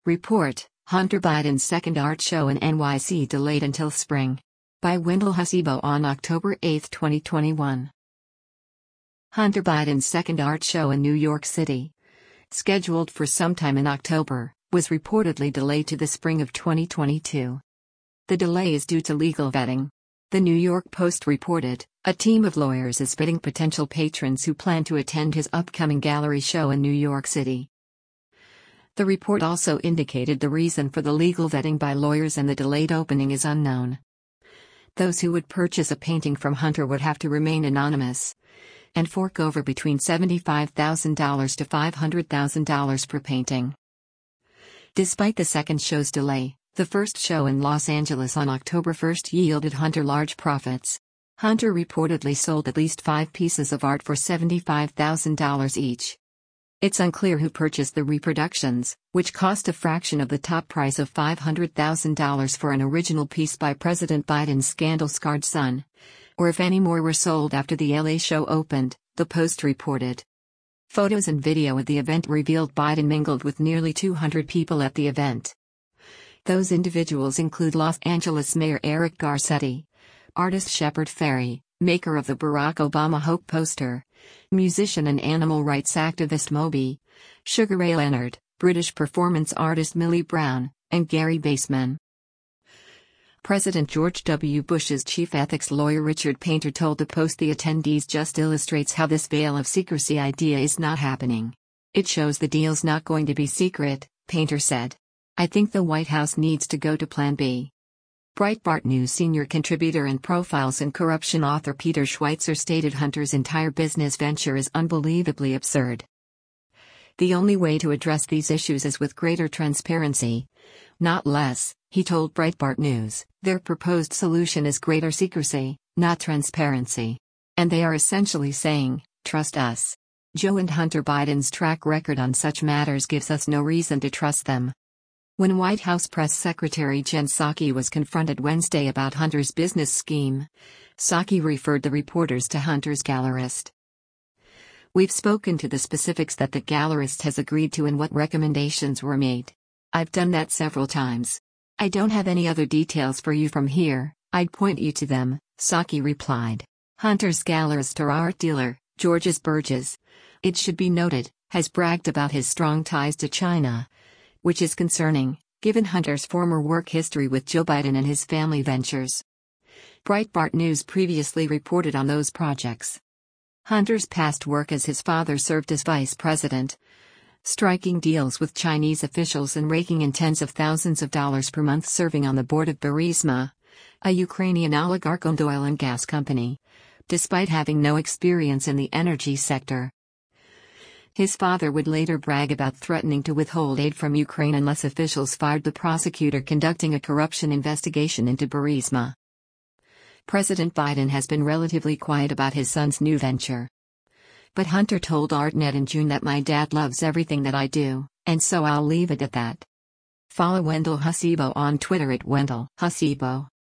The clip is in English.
Report: Hunter Biden's second art show in NYC delayed until spring. By Wendell Hasibo on October 8, 2021. Hunter Biden's second art show in New York City, scheduled for sometime in October, was reportedly delayed to the spring of 2022. The delay is due to legal vetting. The New York Post reported, a team of lawyers is vetting potential patrons who plan to attend his upcoming gallery show in New York City. The report also indicated the reason for the legal vetting by lawyers and the delayed opening is unknown. Those who would purchase a painting from Hunter would have to remain anonymous and fork over between $75,000 to $500,000 per painting. Despite the second show's delay, the first show in Los Angeles on October 1 yielded Hunter large profits. Hunter reportedly sold at least 5 pieces of art for $75,000 each. It's unclear who purchased the reproductions, which cost a fraction of the top price of $500,000 for an original piece by President Biden's scandal-scarred son, or if any more were sold after the LA show opened, the Post reported. Photos and video of the event revealed Biden mingled with nearly 200 people at the event. Those individuals include Los Angeles Mayor Eric Garcetti, artist Shepard Fairey, maker of the Barack Obama Hope poster, musician and animal rights activist Moby, Sugar Ray Leonard, British performance artist Millie Brown, and Gary Baseman. President George W. Bush's chief ethics lawyer Richard Painter told the Post the attendees just illustrates how this veil of secrecy idea is not happening. It shows the deal's not going to be secret, Painter said. I think the White House needs to go to Plan B. Breitbart News senior contributor and Profiles in Corruption author Peter Schweitzer stated Hunter's entire business venture is unbelievably absurd. The only way to address these issues is with greater transparency, not less, he told Breitbart News. Their proposed solution is greater secrecy, not transparency. And they are essentially saying, trust us. Joe and Hunter Biden's track record on such matters gives us no reason to trust them. When White House Press Secretary Jen Psaki was confronted Wednesday about Hunter's business scheme, Psaki referred the reporters to Hunter's gallerist. We've spoken to the specifics that the gallerist has agreed to and what recommendations were made. I've done that several times. I don't have any other details for you from here, I'd point you to them, Psaki replied. Hunter's gallerist or art dealer, Georges Burgess, it should be noted, has bragged about his strong ties to China, which is concerning, given Hunter's former work history with Joe Biden and his family ventures. Breitbart News previously reported on those projects. Hunter's past work as his father served as vice president, striking deals with Chinese officials and raking in tens of thousands of dollars per month serving on the board of Burisma, a Ukrainian oligarch-owned oil and gas company, despite having no experience in the energy sector. His father would later brag about threatening to withhold aid from Ukraine unless officials fired the prosecutor conducting a corruption investigation into Burisma. President Biden has been relatively quiet about his son's new venture. But Hunter told ArtNet in June that my dad loves everything that I do, and so I'll leave it at that. Follow Wendell Hasibo on Twitter at Wendell Hasibo.